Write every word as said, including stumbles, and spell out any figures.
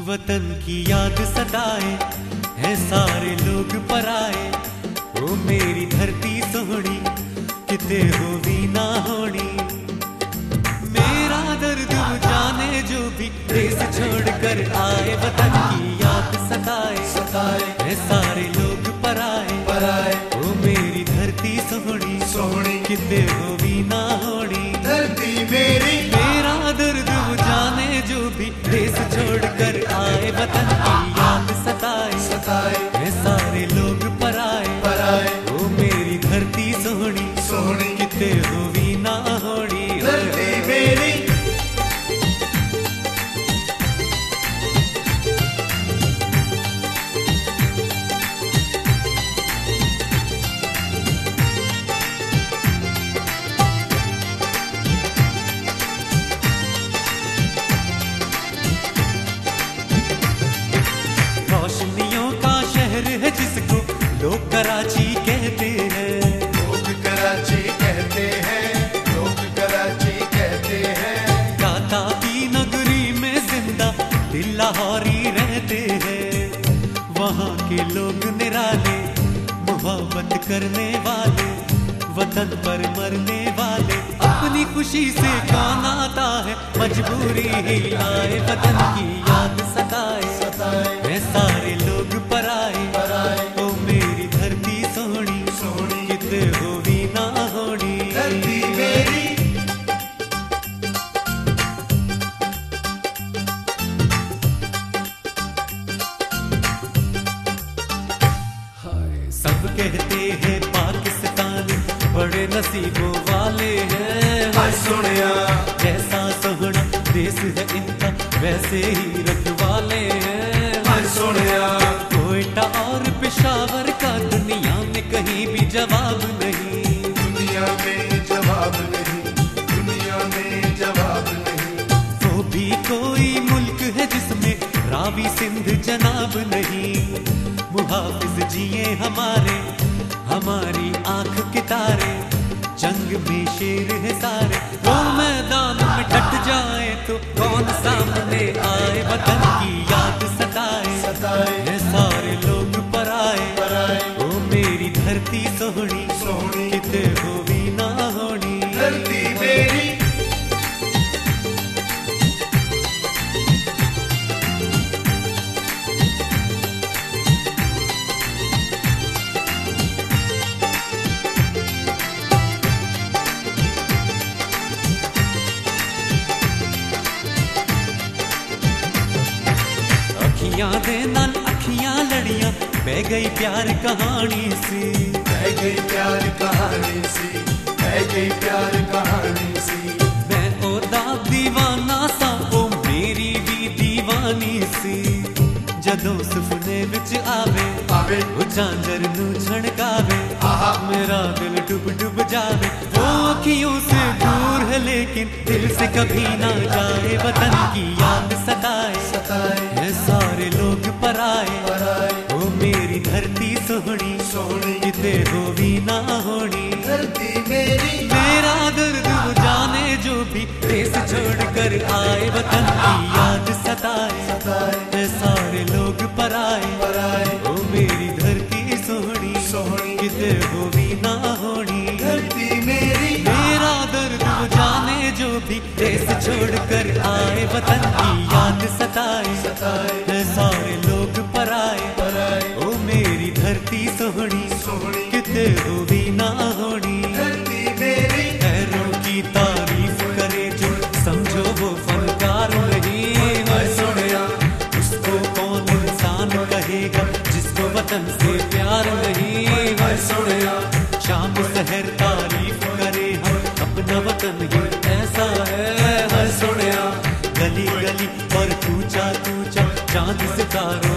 वतन की याद सताए है सारे लोग पराए। ओ मेरी धरती सोहनी किते हो भी ना होनी। मेरा दर्द जाने जो भी देश छोड़कर आए। वतन की याद सताए सताए है सारे लोग पराए पराए। ओ मेरी धरती सोहनी सोहनी किते हो भी ना होनी। धरती मेरी मेरा दर्द जाने जो भी देश छोड़कर आए। वतन की याद सताए सताए है सारे लोग पराए पराए। ओ मेरी धरती सोहनी सोहनी किते हो भी ना होनी। धरती मेरी रोशनियों का शहर है जिसको लोग कराची कहते हैं। लोग कराची कहते हैं, लोग कराची कहते हैं। दाता की नगरी में जिंदा दिल लाहौरी रहते हैं। वहाँ के लोग निराले मोहब्बत करने वाले, वतन पर मरने वाले। अपनी खुशी से कौन आता है मजबूरी ही लाए। वतन की याद सताए सताए है सारे लोग पराए पराए। ओ मेरी धरती सोहनी सोहनी किते हो भी ना होनी। धरती मेरी सब कहते हैं पाकिस्तानी बड़े नसीबों वाले हैं। हाय सुनिया जैसा सोहना देश है इनका वैसे ही रखवाले हैं। हाय सुनिया कोयटा और पेशावर का दुनिया में कहीं भी जवाब नहीं। दुनिया में जवाब नहीं, दुनिया में जवाब नहीं। वो भी कोई मुल्क है जिसमें रावी सिंध जनाब नहीं। मुहाफिज जिए हमारे हमारी आंख के तारे। जंग में शेर है सारे वो मैदान में डट जाए तो कौन सामने आए। वतन की याद सताए सताए है सारे लोग पराए पराए। ओ मेरी धरती सोहनी सोहनी किते हो भी ना होनी। धरती मेरी अखियां दे नाल अखियां लड़ियां बह गई प्यार कहानी सी। बह गई प्यार कहानी सी, बह गई प्यार कहानी सी। मैं ओदा दीवाना सा ओ मेरी भी दीवानी सी। जदों सुपने विच आवे आवे वो झांझर नू छड़कावे। आहा मेरा दिल डुब डुब जावे। वो अखियों से दूर है लेकिन दिल से कभी ना जाए। वतन की याद सताए सताए है सारे लोग पराए पराए। ओ मेरी धरती सोहनी सोहनी किते हो भी ना होनी। धरती मेरी मेरा दर्द वो जाने जो भी देश छोड़कर आए। वतन की याद सताए सताए है सारे लोग पराए पराए। ओ मेरी धरती सोहनी सोहनी किते हो भी ना होनी। धरती मेरी मेरा दर्द वो जाने जो भी देश छोड़कर आए। वतन की याद सताए सताए है सारे लोग पराए पराए। ओ मेरी धरती सोहनी सोहनी किते हो भी ना होनी। धरती मेरी खैरों की तारीफ करे जो समझो वो फनकार नहीं। हाय सुनिया उसको कौन इंसान कहेगा जिसको वतन से प्यार नहीं। हाय सुनिया शाम सहर तारीफ करे हम अपना वतन ही ऐसा है। हाय सुनिया गली गली और कूचा कूचा चांद सितारों